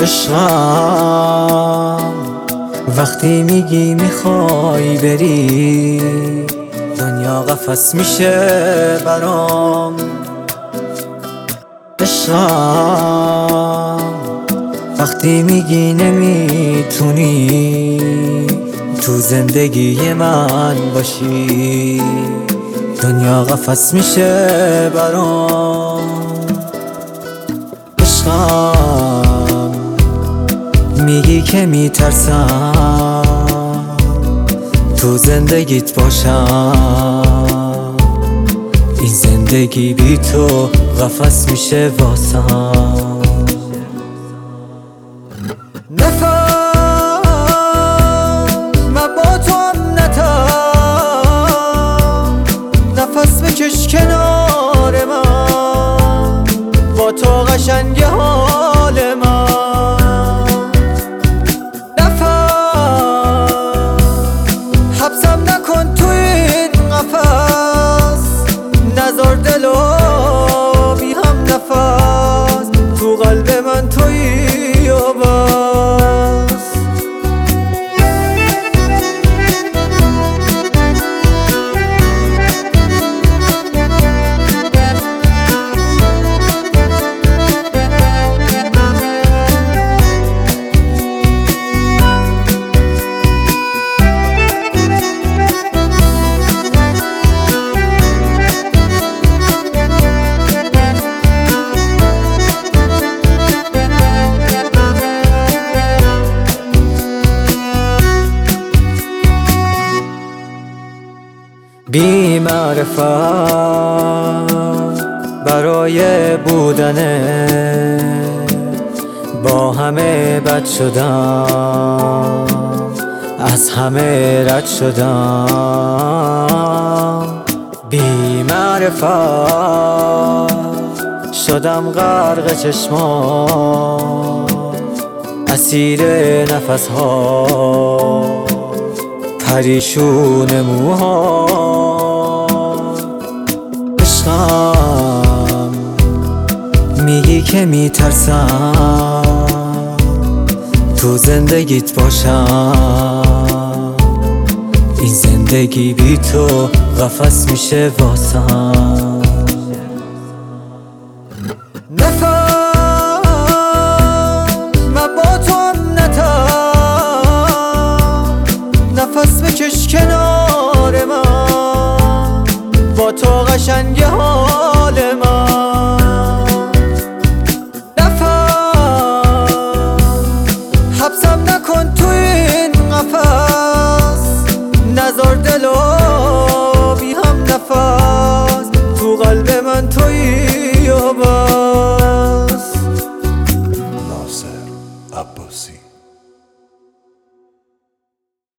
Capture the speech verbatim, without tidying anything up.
عشقم وقتی میگی میخوای بری دنیا قفس میشه برام. عشقم وقتی میگی نمیتونی تو زندگی من باشی دنیا قفس میشه برام. عشقم میگی که میترسم تو زندگیت باشم، این زندگی بی تو قفس میشه واسم. نفهم من با تو هم نتم، نفس بکش کنار من، با تو قشنگ حال من. نفهم حبسم نکن تو این قفس، نذار دلو بی هم نفس، تو قلب من تویی و بس. بی معرفت برای بودنه با همه بد شدم، از همه رد شدم. بی معرفت شدم غرق چشمات، اسیر نفس ها، پریشون موها. عشقم میگی که میترسم تو زندگیت باشم، این زندگی بی تو قفس میشه واسم. نفهم من با تو هم نتم، نفس بکش کنار من، با تو قشنگ حال من.